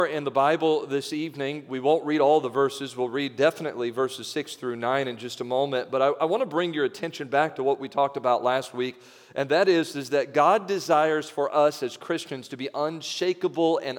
In the Bible this evening, we won't read all the verses. We'll read definitely verses 6 through 9 in just a moment. But I want to bring your attention back to what we talked about last week. And that is that God desires for us as Christians to be unshakable and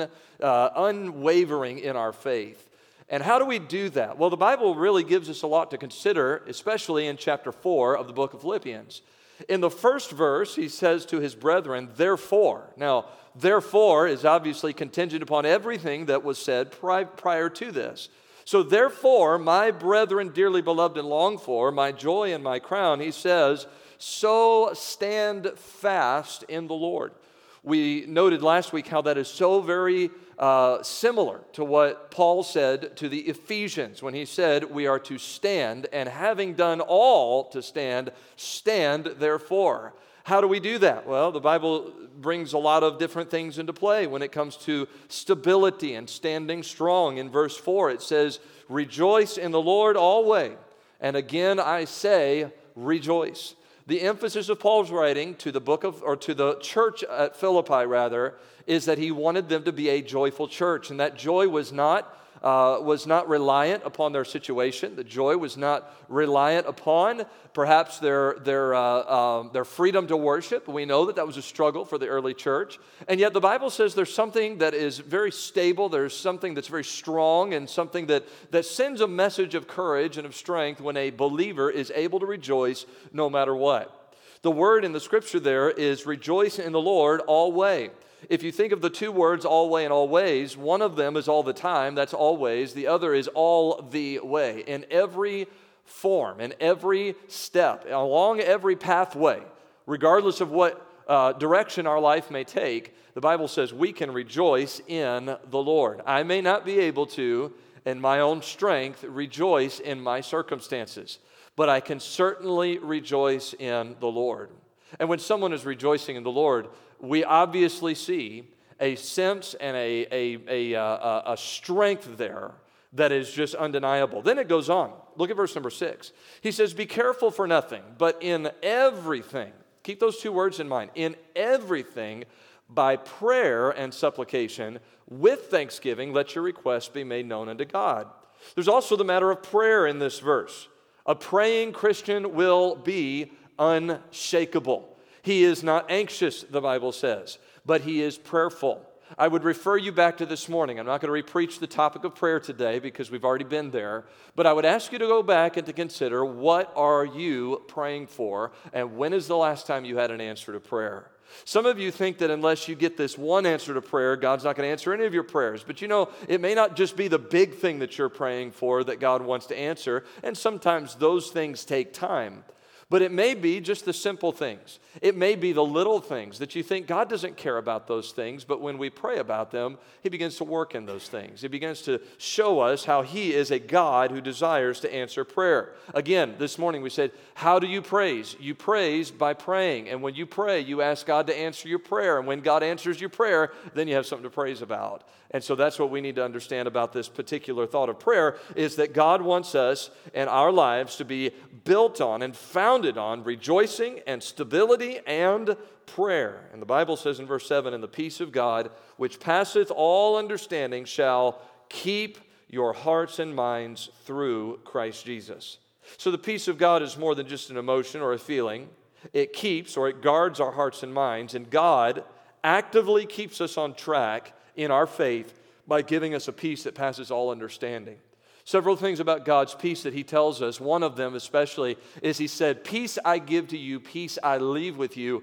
unwavering in our faith. And how do we do that? Well, the Bible really gives us a lot to consider, especially in chapter 4 of the book of Philippians. In the first verse, he says to his brethren, therefore. Now, therefore is obviously contingent upon everything that was said prior to this. So therefore, my brethren, dearly beloved and longed for, my joy and my crown, he says, so stand fast in the Lord. We noted last week how that is so very similar to what Paul said to the Ephesians when he said we are to stand, and having done all to stand, stand therefore. How do we do that? Well, the Bible brings a lot of different things into play when it comes to stability and standing strong. In verse 4, it says, rejoice in the Lord always. And again, I say, rejoice. The emphasis of Paul's writing to the church at Philippi, is that he wanted them to be a joyful church. And that joy was not reliant upon their situation. The joy was not reliant upon perhaps their freedom to worship. We know that was a struggle for the early church. And yet the Bible says there's something that is very stable, there's something that's very strong, and something that sends a message of courage and of strength when a believer is able to rejoice no matter what. The word in the scripture there is rejoice in the Lord always. If you think of the two words, always and always, one of them is all the time, that's always. The other is all the way. In every form, in every step, along every pathway, regardless of what direction our life may take, the Bible says we can rejoice in the Lord. I may not be able to, in my own strength, rejoice in my circumstances, but I can certainly rejoice in the Lord. And when someone is rejoicing in the Lord, we obviously see a sense and a strength there that is just undeniable. Then it goes on. Look at verse number 6. He says, be careful for nothing, but in everything, keep those two words in mind, in everything, by prayer and supplication, with thanksgiving, let your requests be made known unto God. There's also the matter of prayer in this verse. A praying Christian will be unshakable. He is not anxious, the Bible says, but he is prayerful. I would refer you back to this morning. I'm not going to re-preach the topic of prayer today because we've already been there, but I would ask you to go back and to consider, what are you praying for, and when is the last time you had an answer to prayer? Some of you think that unless you get this one answer to prayer, God's not going to answer any of your prayers. But it may not just be the big thing that you're praying for that God wants to answer, and sometimes those things take time. But it may be just the simple things. It may be the little things that you think God doesn't care about those things, but when we pray about them, He begins to work in those things. He begins to show us how He is a God who desires to answer prayer. Again, this morning we said, how do you praise? You praise by praying. And when you pray, you ask God to answer your prayer. And when God answers your prayer, then you have something to praise about. And so that's what we need to understand about this particular thought of prayer, is that God wants us and our lives to be built on and founded on rejoicing and stability and prayer. And the Bible says in verse 7, and the peace of God, which passeth all understanding, shall keep your hearts and minds through Christ Jesus. So the peace of God is more than just an emotion or a feeling. It keeps, or it guards our hearts and minds, and God actively keeps us on track in our faith by giving us a peace that passes all understanding. Several things about God's peace that He tells us. One of them especially is He said, peace I give to you, peace I leave with you,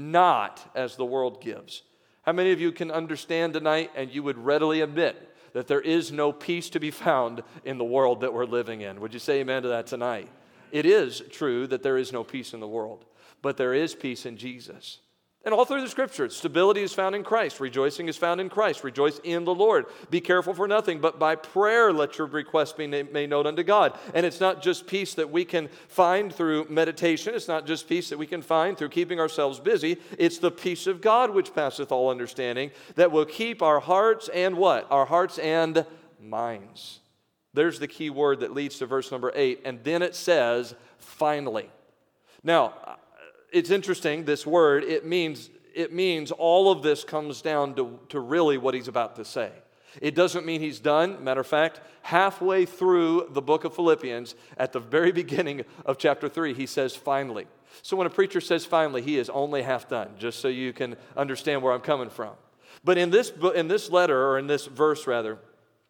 not as the world gives. How many of you can understand tonight and you would readily admit that there is no peace to be found in the world that we're living in? Would you say amen to that tonight? It is true that there is no peace in the world, but there is peace in Jesus. And all through the Scripture, stability is found in Christ. Rejoicing is found in Christ. Rejoice in the Lord. Be careful for nothing, but by prayer let your requests be made known unto God. And it's not just peace that we can find through meditation. It's not just peace that we can find through keeping ourselves busy. It's the peace of God which passeth all understanding that will keep our hearts and what? Our hearts and minds. There's the key word that leads to verse number 8. And then it says, finally. Now, it's interesting, this word, it means all of this comes down to really what he's about to say. It doesn't mean he's done. Matter of fact, halfway through the book of Philippians, at the very beginning of chapter 3, he says, finally. So when a preacher says finally, he is only half done, just so you can understand where I'm coming from. But in this letter, or in this verse rather,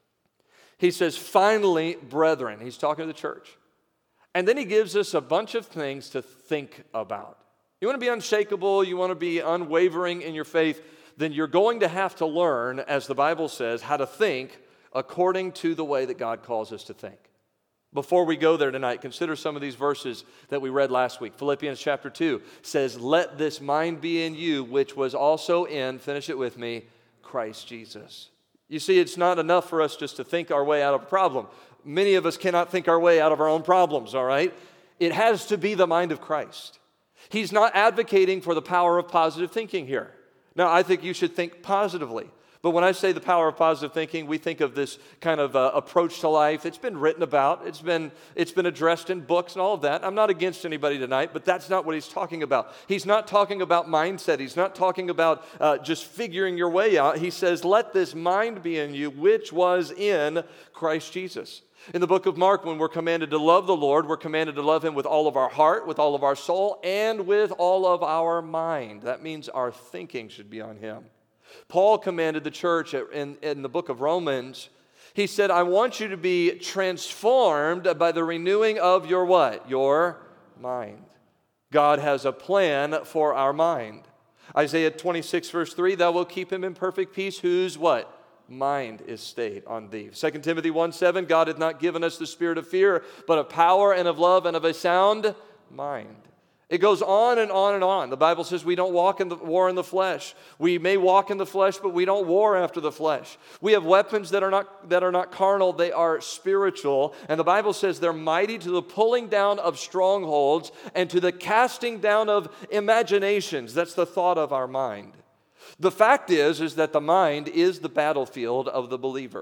he says, finally, brethren. He's talking to the church. And then he gives us a bunch of things to think about. You want to be unshakable, you want to be unwavering in your faith, then you're going to have to learn, as the Bible says, how to think according to the way that God calls us to think. Before we go there tonight, consider some of these verses that we read last week. Philippians chapter 2 says, let this mind be in you, which was also in, finish it with me, Christ Jesus. You see, it's not enough for us just to think our way out of a problem. Many of us cannot think our way out of our own problems, all right? It has to be the mind of Christ. He's not advocating for the power of positive thinking here. Now, I think you should think positively. But when I say the power of positive thinking, we think of this kind of approach to life. It's been written about. It's been addressed in books and all of that. I'm not against anybody tonight, but that's not what he's talking about. He's not talking about mindset. He's not talking about just figuring your way out. He says, let this mind be in you, which was in Christ Jesus. In the book of Mark, when we're commanded to love the Lord, we're commanded to love him with all of our heart, with all of our soul, and with all of our mind. That means our thinking should be on him. Paul commanded the church in the book of Romans. He said, I want you to be transformed by the renewing of your what? Your mind. God has a plan for our mind. Isaiah 26 verse 3, thou wilt keep him in perfect peace, whose what? Mind is stayed on thee. 2 Timothy 1:7, God hath not given us the spirit of fear, but of power and of love and of a sound mind. It goes on and on and on. The Bible says we don't walk in the war in the flesh. We may walk in the flesh, but we don't war after the flesh. We have weapons that are not carnal, they are spiritual. And the Bible says they're mighty to the pulling down of strongholds and to the casting down of imaginations. That's the thought of our mind. The fact is that the mind is the battlefield of the believer.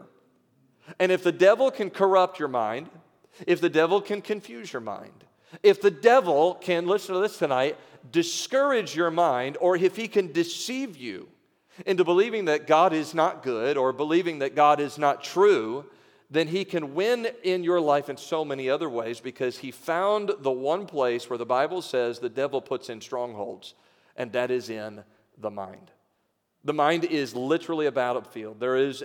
And if the devil can corrupt your mind, if the devil can confuse your mind, if the devil can, listen to this tonight, discourage your mind, or if he can deceive you into believing that God is not good or believing that God is not true, then he can win in your life in so many other ways, because he found the one place where the Bible says the devil puts in strongholds, and that is in the mind. The mind is literally a battlefield. There is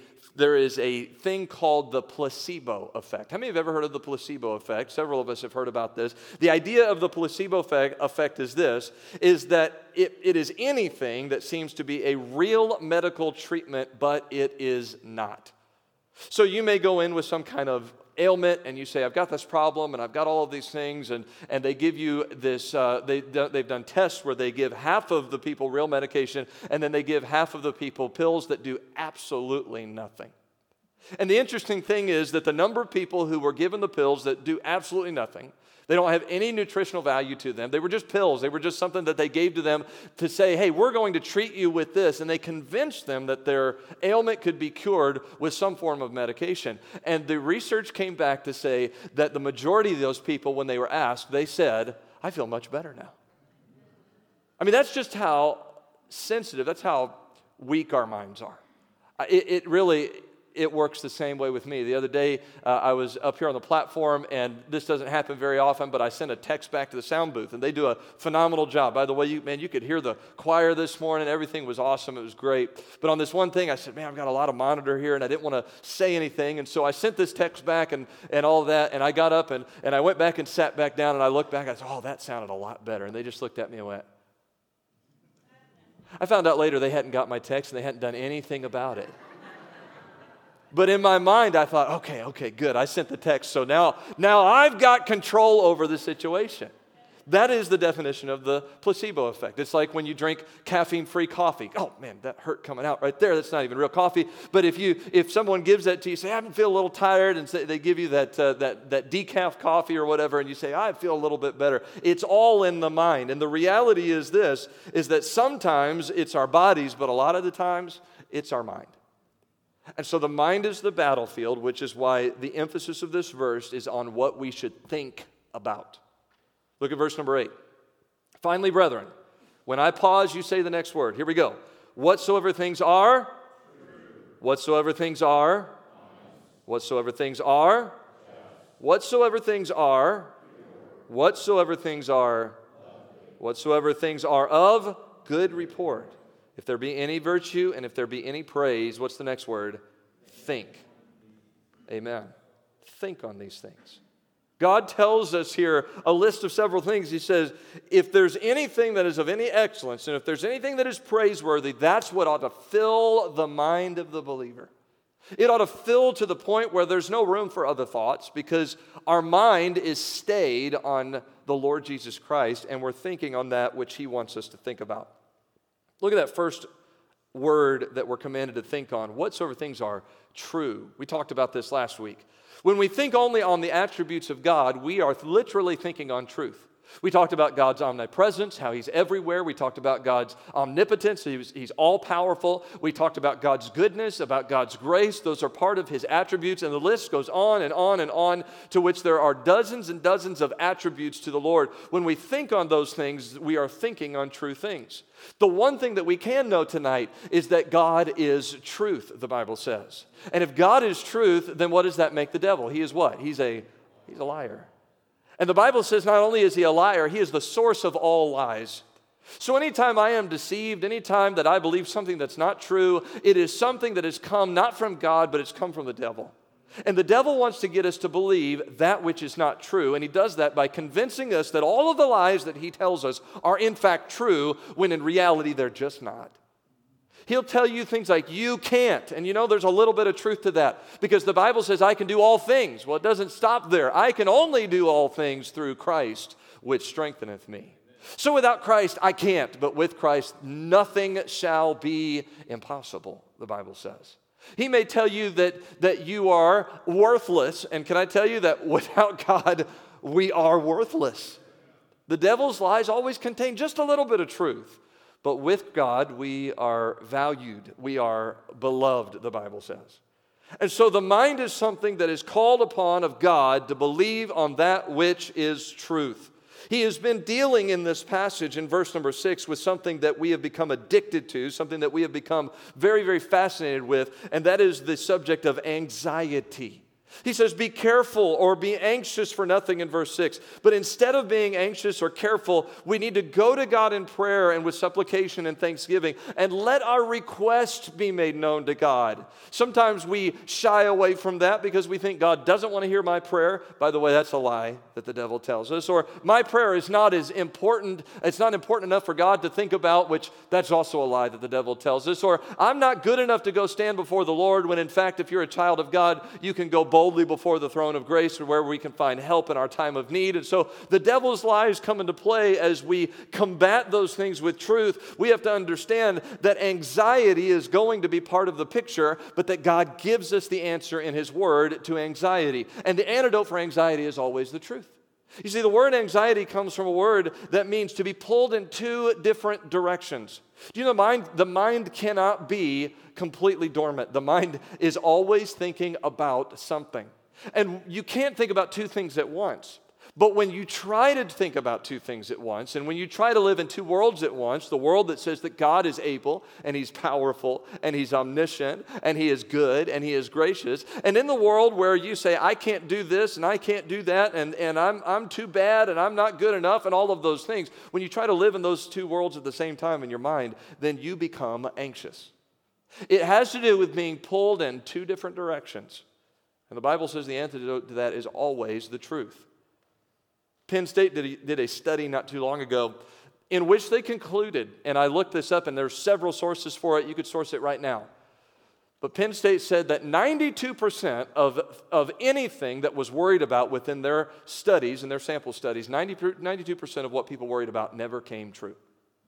a thing called the placebo effect. How many have ever heard of the placebo effect? Several of us have heard about this. The idea of the placebo effect is this, is that it is anything that seems to be a real medical treatment, but it is not. So you may go in with some kind of ailment and you say, I've got this problem and I've got all of these things, and they give you this, they've done tests where they give half of the people real medication and then they give half of the people pills that do absolutely nothing. And the interesting thing is that the number of people who were given the pills that do absolutely nothing, they don't have any nutritional value to them. They were just pills. They were just something that they gave to them to say, hey, we're going to treat you with this. And they convinced them that their ailment could be cured with some form of medication. And the research came back to say that the majority of those people, when they were asked, they said, I feel much better now. I mean, that's just how sensitive, that's how weak our minds are. It works the same way with me. The other day, I was up here on the platform, and this doesn't happen very often, but I sent a text back to the sound booth, and they do a phenomenal job. By the way, you could hear the choir this morning. Everything was awesome. It was great. But on this one thing, I said, man, I've got a lot of monitor here, and I didn't want to say anything, and so I sent this text back and all of that, and I got up, and I went back and sat back down, and I looked back, and I said, oh, that sounded a lot better. And they just looked at me and went. I found out later they hadn't got my text, and they hadn't done anything about it. But in my mind, I thought, okay, good. I sent the text, so now I've got control over the situation. That is the definition of the placebo effect. It's like when you drink caffeine-free coffee. Oh, man, that hurt coming out right there. That's not even real coffee. But if someone gives that to you, say, I feel a little tired, and say, they give you that decaf coffee or whatever, and you say, I feel a little bit better. It's all in the mind. And the reality is this, is that sometimes it's our bodies, but a lot of the times it's our mind. And so the mind is the battlefield, which is why the emphasis of this verse is on what we should think about. Look at verse number 8. Finally, brethren, when I pause, you say the next word. Here we go. Whatsoever things are Whatsoever things are, whatsoever things are, whatsoever things are, whatsoever things are, whatsoever things are of good report. If there be any virtue and if there be any praise, what's the next word? Think. Amen. Think on these things. God tells us here a list of several things. He says, if there's anything that is of any excellence, and if there's anything that is praiseworthy, that's what ought to fill the mind of the believer. It ought to fill to the point where there's no room for other thoughts, because our mind is stayed on the Lord Jesus Christ, and we're thinking on that which He wants us to think about. Look at that first word that we're commanded to think on. Whatsoever things are true. We talked about this last week. When we think only on the attributes of God, we are literally thinking on truth. We talked about God's omnipresence, how He's everywhere. We talked about God's omnipotence, He's all-powerful. We talked about God's goodness, about God's grace. Those are part of His attributes, and the list goes on and on and on, to which there are dozens and dozens of attributes to the Lord. When we think on those things, we are thinking on true things. The one thing that we can know tonight is that God is truth, the Bible says. And if God is truth, then what does that make the devil? He is what? He's a liar. And the Bible says not only is he a liar, he is the source of all lies. So anytime I am deceived, anytime that I believe something that's not true, it is something that has come not from God, but it's come from the devil. And the devil wants to get us to believe that which is not true, and he does that by convincing us that all of the lies that he tells us are in fact true, when in reality they're just not. He'll tell you things like, you can't. And you know, there's a little bit of truth to that, because the Bible says, I can do all things. Well, it doesn't stop there. I can only do all things through Christ, which strengtheneth me. So without Christ, I can't. But with Christ, nothing shall be impossible, the Bible says. He may tell you that you are worthless. And can I tell you that without God, we are worthless? The devil's lies always contain just a little bit of truth. But with God, we are valued. We are beloved, the Bible says. And so the mind is something that is called upon of God to believe on that which is truth. He has been dealing in this passage in verse number 6 with something that we have become addicted to, something that we have become very, very fascinated with, and that is the subject of anxiety. He says, be careful or be anxious for nothing in verse 6. But instead of being anxious or careful, we need to go to God in prayer and with supplication and thanksgiving, and let our requests be made known to God. Sometimes we shy away from that because we think God doesn't want to hear my prayer. By the way, that's a lie that the devil tells us. Or my prayer is not as important, it's not important enough for God to think about, which that's also a lie that the devil tells us. Or I'm not good enough to go stand before the Lord, when in fact, if you're a child of God, you can go boldly before the throne of grace, where we can find help in our time of need. And so the devil's lies come into play as we combat those things with truth. We have to understand that anxiety is going to be part of the picture, but that God gives us the answer in His Word to anxiety. And the antidote for anxiety is always the truth. You see, the word anxiety comes from a word that means to be pulled in two different directions. Do you know the mind cannot be completely dormant. The mind is always thinking about something. And you can't think about two things at once. But when you try to think about two things at once, and when you try to live in two worlds at once, the world that says that God is able, and He's powerful, and He's omniscient, and He is good, and He is gracious, and in the world where you say, I can't do this, and I can't do that, and I'm too bad, and I'm not good enough, and all of those things, when you try to live in those two worlds at the same time in your mind, then you become anxious. It has to do with being pulled in two different directions. And the Bible says the antidote to that is always the truth. Penn State did a study not too long ago in which they concluded, and I looked this up and there's several sources for it, you could source it right now. But Penn State said that 92% of anything that was worried about within their studies and their sample studies, 92% of what people worried about never came true.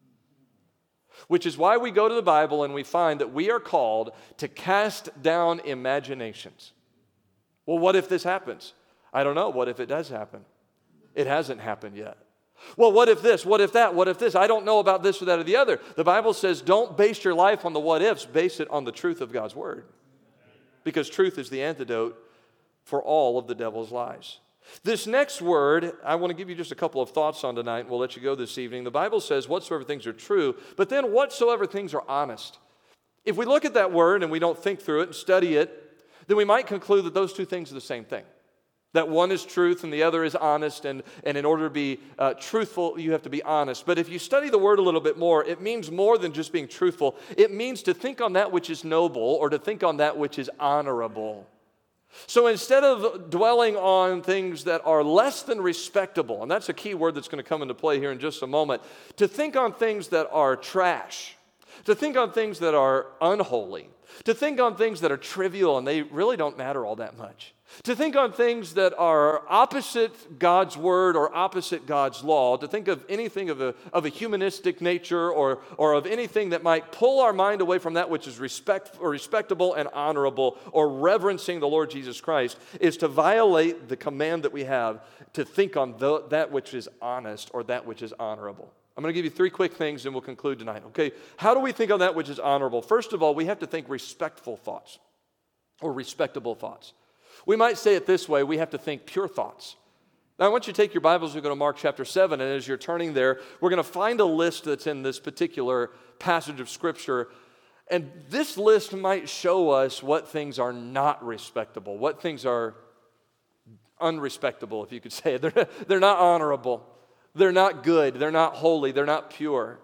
Which is why we go to the Bible and we find that we are called to cast down imaginations. Well, what if this happens? I don't know. What if it does happen? It hasn't happened yet. Well, what if this? What if that? What if this? I don't know about this or that or the other. The Bible says don't base your life on the what ifs. Base it on the truth of God's Word. Because truth is the antidote for all of the devil's lies. This next word, I want to give you just a couple of thoughts on tonight, and we'll let you go this evening. The Bible says whatsoever things are true, but then whatsoever things are honest. If we look at that word and we don't think through it and study it, then we might conclude that those two things are the same thing. That one is truth and the other is honest, and in order to be truthful, you have to be honest. But if you study the word a little bit more, it means more than just being truthful. It means to think on that which is noble or to think on that which is honorable. So instead of dwelling on things that are less than respectable, and that's a key word that's going to come into play here in just a moment, to think on things that are trash, to think on things that are unholy, to think on things that are trivial and they really don't matter all that much, to think on things that are opposite God's word or opposite God's law, to think of anything of a humanistic nature or of anything that might pull our mind away from that which is respectable and honorable or reverencing the Lord Jesus Christ, is to violate the command that we have to think on that which is honest or that which is honorable. I'm going to give you 3 quick things and we'll conclude tonight, okay? How do we think on that which is honorable? First of all, we have to think respectful thoughts or respectable thoughts. We might say it this way: we have to think pure thoughts. Now, I want you to take your Bibles and go to Mark chapter 7, and as you're turning there, we're going to find a list that's in this particular passage of Scripture, and this list might show us what things are not respectable, what things are unrespectable, if you could say it. They're not honorable. They're not good, they're not holy, they're not pure.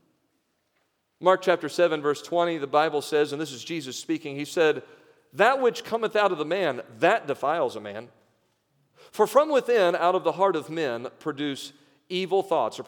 Mark chapter 7, verse 20, the Bible says, and this is Jesus speaking, he said, "That which cometh out of the man, that defiles a man. For from within, out of the heart of men, proceed evil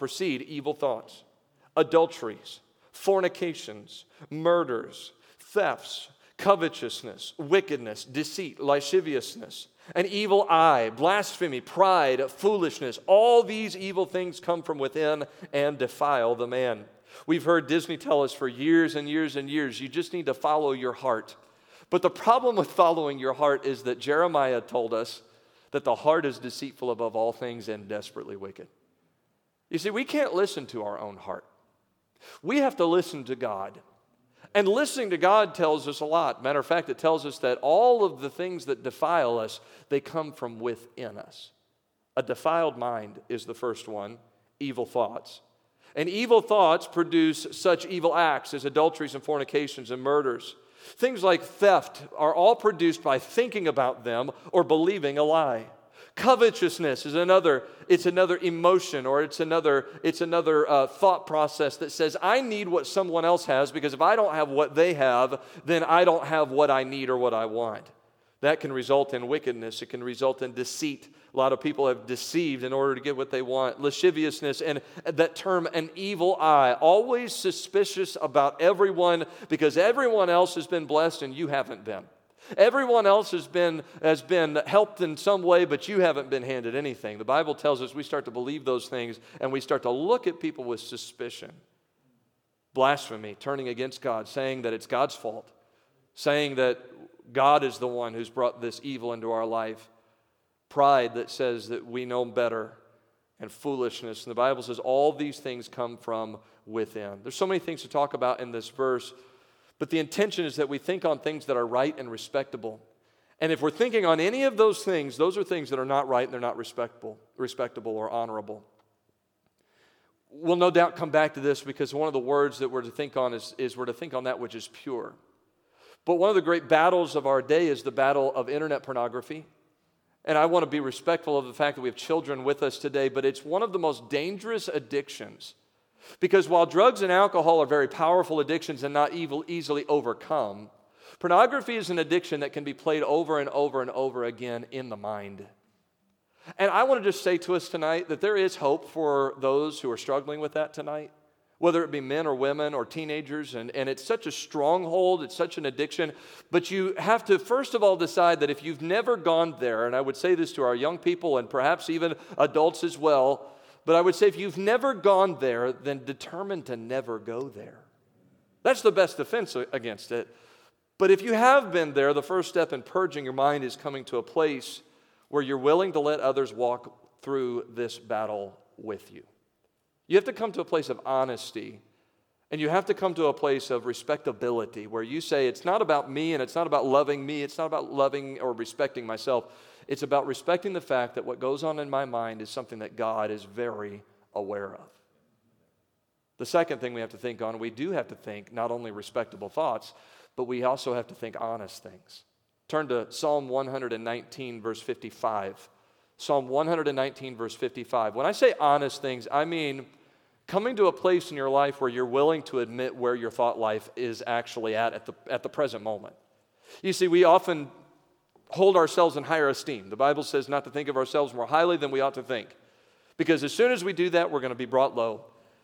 thoughts, adulteries, fornications, murders, thefts, covetousness, wickedness, deceit, lasciviousness, an evil eye, blasphemy, pride, foolishness. All these evil things come from within and defile the man." We've heard Disney tell us for years and years and years, you just need to follow your heart. But the problem with following your heart is that Jeremiah told us that the heart is deceitful above all things and desperately wicked. You see, we can't listen to our own heart. We have to listen to God. And listening to God tells us a lot. Matter of fact, it tells us that all of the things that defile us, they come from within us. A defiled mind is the first one, evil thoughts. And evil thoughts produce such evil acts as adulteries and fornications and murders. Things like theft are all produced by thinking about them or believing a lie. Covetousness is another emotion, or it's another thought process that says, I need what someone else has, because if I don't have what they have, then I don't have what I need or what I want. That can result in wickedness. It can result in deceit. A lot of people have deceived in order to get what they want. Lasciviousness, and that term, an evil eye. Always suspicious about everyone because everyone else has been blessed and you haven't been. Everyone else has been helped in some way, but you haven't been handed anything. The Bible tells us we start to believe those things and we start to look at people with suspicion. Blasphemy, turning against God, saying that it's God's fault, saying that God is the one who's brought this evil into our life. Pride that says that we know better, and foolishness. And the Bible says all these things come from within. There's so many things to talk about in this verse, but the intention is that we think on things that are right and respectable. And if we're thinking on any of those things are things that are not right and they're not respectable or honorable. We'll no doubt come back to this because one of the words that we're to think on is we're to think on that which is pure. But one of the great battles of our day is the battle of internet pornography. And I want to be respectful of the fact that we have children with us today, but it's one of the most dangerous addictions. Because while drugs and alcohol are very powerful addictions and not easily overcome, pornography is an addiction that can be played over and over and over again in the mind. And I want to just say to us tonight that there is hope for those who are struggling with that tonight, whether it be men or women or teenagers, and it's such a stronghold, it's such an addiction, but you have to first of all decide that if you've never gone there, and I would say this to our young people and perhaps even adults as well, but I would say if you've never gone there, then determine to never go there. That's the best defense against it. But if you have been there, the first step in purging your mind is coming to a place where you're willing to let others walk through this battle with you. You have to come to a place of honesty, and you have to come to a place of respectability where you say, it's not about me, and it's not about loving me, it's not about loving or respecting myself. It's about respecting the fact that what goes on in my mind is something that God is very aware of. The second thing we have to think on, we do have to think not only respectable thoughts, but we also have to think honest things. Turn to Psalm 119, verse 55. Psalm 119, verse 55. When I say honest things, I mean coming to a place in your life where you're willing to admit where your thought life is actually at the present moment. You see, we often hold ourselves in higher esteem. The Bible says not to think of ourselves more highly than we ought to think. Because as soon as we do that, we're going to be brought low.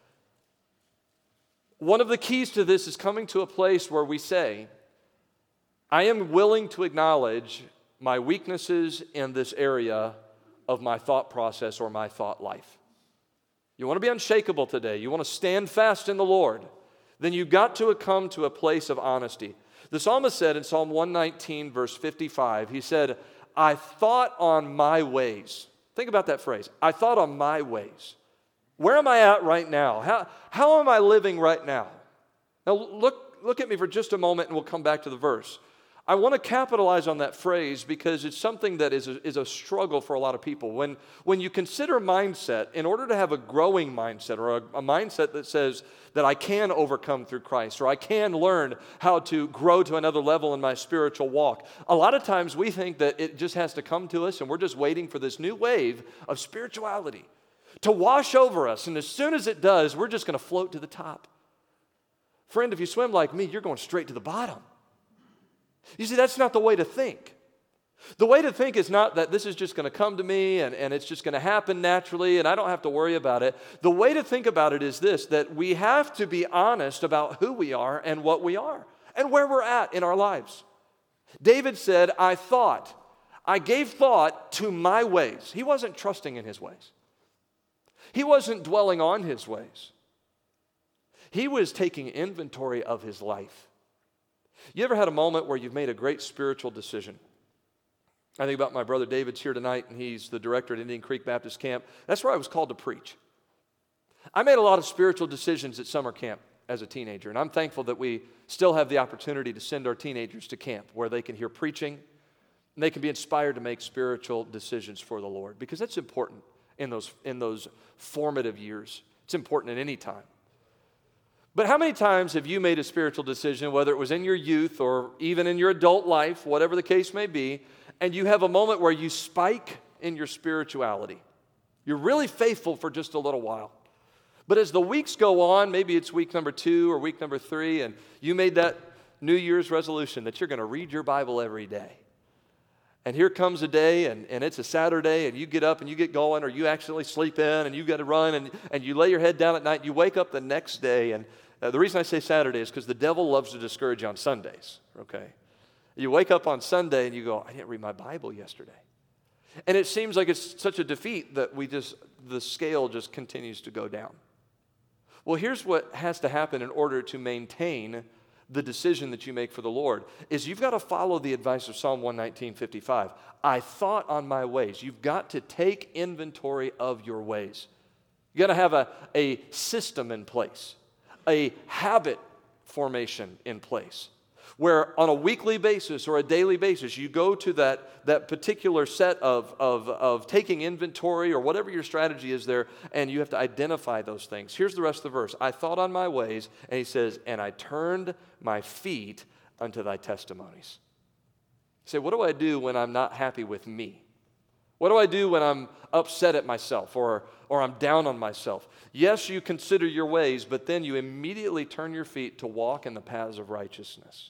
One of the keys to this is coming to a place where we say, I am willing to acknowledge my weaknesses in this area of my thought process or my thought life. You want to be unshakable today. You want to stand fast in the Lord. Then you've got to come to a place of honesty. The psalmist said in Psalm 119, verse 55, he said, I thought on my ways. Think about that phrase. I thought on my ways. Where am I at right now? How am I living right now? Now look at me for just a moment and we'll come back to the verse. I want to capitalize on that phrase because it's something that is a struggle for a lot of people. When you consider mindset, in order to have a growing mindset or a mindset that says that I can overcome through Christ or I can learn how to grow to another level in my spiritual walk, a lot of times we think that it just has to come to us and we're just waiting for this new wave of spirituality to wash over us. And as soon as it does, we're just going to float to the top. Friend, if you swim like me, you're going straight to the bottom. You see, that's not the way to think. The way to think is not that this is just going to come to me and it's just going to happen naturally and I don't have to worry about it. The way to think about it is this, that we have to be honest about who we are and what we are and where we're at in our lives. David said, I gave thought to my ways. He wasn't trusting in his ways. He wasn't dwelling on his ways. He was taking inventory of his life. You ever had a moment where you've made a great spiritual decision? I think about my brother David's here tonight, and he's the director at Indian Creek Baptist Camp. That's where I was called to preach. I made a lot of spiritual decisions at summer camp as a teenager, and I'm thankful that we still have the opportunity to send our teenagers to camp where they can hear preaching, and they can be inspired to make spiritual decisions for the Lord, because that's important in those formative years. It's important at any time. But how many times have you made a spiritual decision, whether it was in your youth or even in your adult life, whatever the case may be, and you have a moment where you spike in your spirituality? You're really faithful for just a little while. But as the weeks go on, maybe it's week number 2 or week number 3, and you made that New Year's resolution that you're going to read your Bible every day. And here comes a day, and it's a Saturday, and you get up and you get going, or you accidentally sleep in, and you got to run, and you lay your head down at night, and you wake up the next day, and the reason I say Saturday is because the devil loves to discourage you on Sundays, okay? You wake up on Sunday, and you go, I didn't read my Bible yesterday. And it seems like it's such a defeat that the scale just continues to go down. Well, here's what has to happen in order to maintain the decision that you make for the Lord, is you've got to follow the advice of Psalm 119:55. I thought on my ways. You've got to take inventory of your ways. You've got to have a system in place, a habit formation in place, where on a weekly basis or a daily basis, you go to that particular set of taking inventory or whatever your strategy is there, and you have to identify those things. Here's the rest of the verse. I thought on my ways, and he says, and I turned my feet unto thy testimonies. You say, what do I do when I'm not happy with me? What do I do when I'm upset at myself or I'm down on myself? Yes, you consider your ways, but then you immediately turn your feet to walk in the paths of righteousness.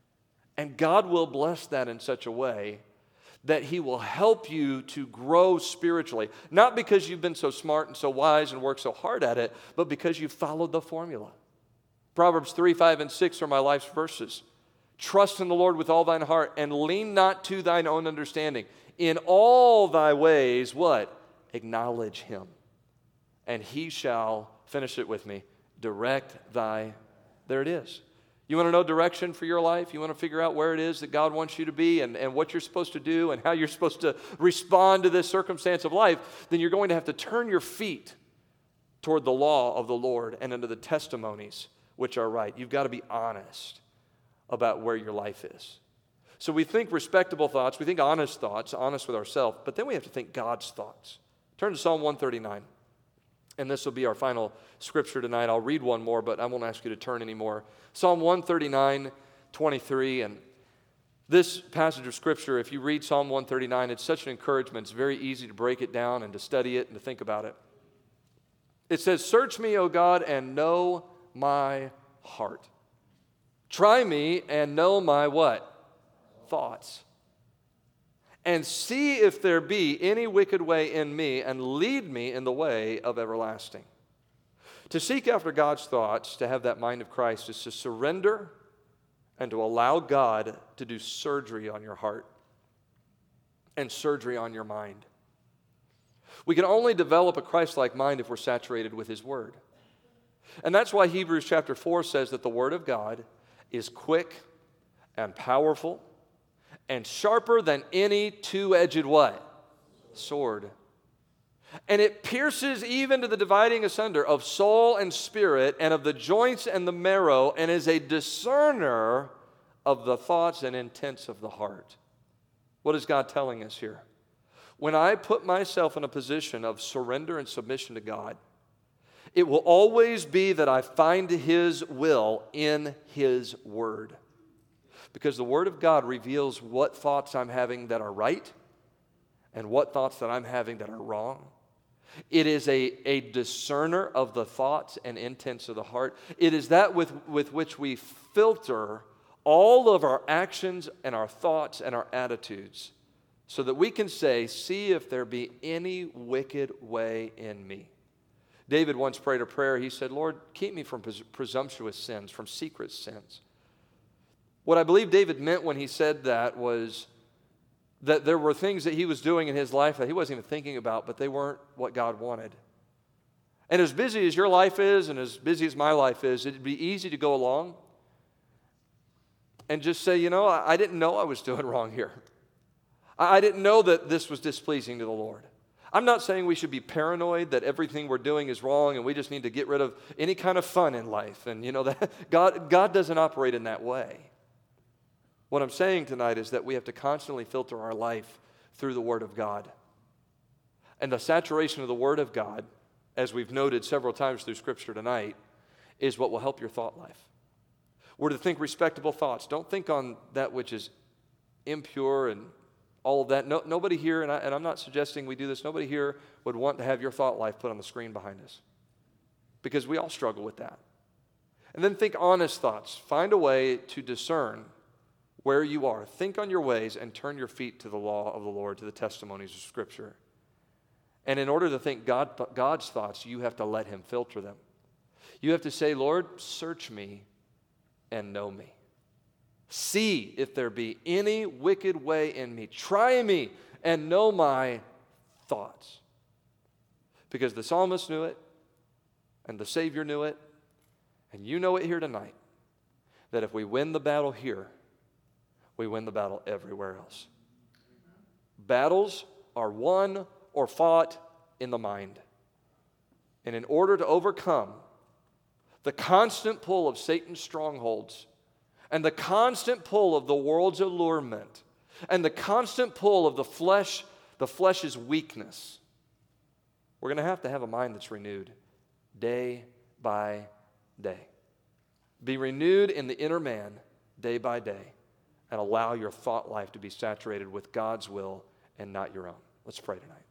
And God will bless that in such a way that he will help you to grow spiritually. Not because you've been so smart and so wise and worked so hard at it, but because you've followed the formula. Proverbs 3, 5, and 6 are my life's verses. Trust in the Lord with all thine heart and lean not to thine own understanding. In all thy ways, what? Acknowledge him. And he shall, finish it with me, direct thy, there it is. You want to know direction for your life? You want to figure out where it is that God wants you to be and what you're supposed to do and how you're supposed to respond to this circumstance of life? Then you're going to have to turn your feet toward the law of the Lord and into the testimonies which are right. You've got to be honest about where your life is. So we think respectable thoughts, we think honest thoughts, honest with ourselves, but then we have to think God's thoughts. Turn to Psalm 139. And this will be our final scripture tonight. I'll read one more, but I won't ask you to turn anymore. Psalm 139:23. And this passage of scripture, if you read Psalm 139, it's such an encouragement. It's very easy to break it down and to study it and to think about it. It says, "Search me, O God, and know my heart. Try me and know my" what? Thoughts. "And see if there be any wicked way in me, and lead me in the way of everlasting." To seek after God's thoughts, to have that mind of Christ, is to surrender and to allow God to do surgery on your heart and surgery on your mind. We can only develop a Christ-like mind if we're saturated with His Word. And that's why Hebrews chapter 4 says that the Word of God is quick and powerful and sharper than any two-edged what? Sword. And it pierces even to the dividing asunder of soul and spirit and of the joints and the marrow, and is a discerner of the thoughts and intents of the heart. What is God telling us here? When I put myself in a position of surrender and submission to God, it will always be that I find His will in His Word. Because the Word of God reveals what thoughts I'm having that are right and what thoughts that I'm having that are wrong. It is a discerner of the thoughts and intents of the heart. It is that with which we filter all of our actions and our thoughts and our attitudes, so that we can say, "See if there be any wicked way in me." David once prayed a prayer. He said, "Lord, keep me from presumptuous sins, from secret sins." What I believe David meant when he said that was that there were things that he was doing in his life that he wasn't even thinking about, but they weren't what God wanted. And as busy as your life is and as busy as my life is, it'd be easy to go along and just say, I didn't know I was doing wrong here. I didn't know that this was displeasing to the Lord. I'm not saying we should be paranoid that everything we're doing is wrong and we just need to get rid of any kind of fun in life. And that God doesn't operate in that way. What I'm saying tonight is that we have to constantly filter our life through the Word of God. And the saturation of the Word of God, as we've noted several times through Scripture tonight, is what will help your thought life. We're to think respectable thoughts. Don't think on that which is impure and all of that. Nobody here, and I'm not suggesting we do this, nobody here would want to have your thought life put on the screen behind us. Because we all struggle with that. And then think honest thoughts. Find a way to discern where you are. Think on your ways and turn your feet to the law of the Lord, to the testimonies of Scripture. And in order to think God's thoughts, you have to let Him filter them. You have to say, "Lord, search me and know me. See if there be any wicked way in me. Try me and know my thoughts." Because the psalmist knew it, and the Savior knew it, and you know it here tonight, that if we win the battle here, we win the battle everywhere else. Battles are won or fought in the mind. And in order to overcome the constant pull of Satan's strongholds and the constant pull of the world's allurement and the constant pull of the flesh's weakness, we're going to have a mind that's renewed day by day. Be renewed in the inner man day by day, and allow your thought life to be saturated with God's will and not your own. Let's pray tonight.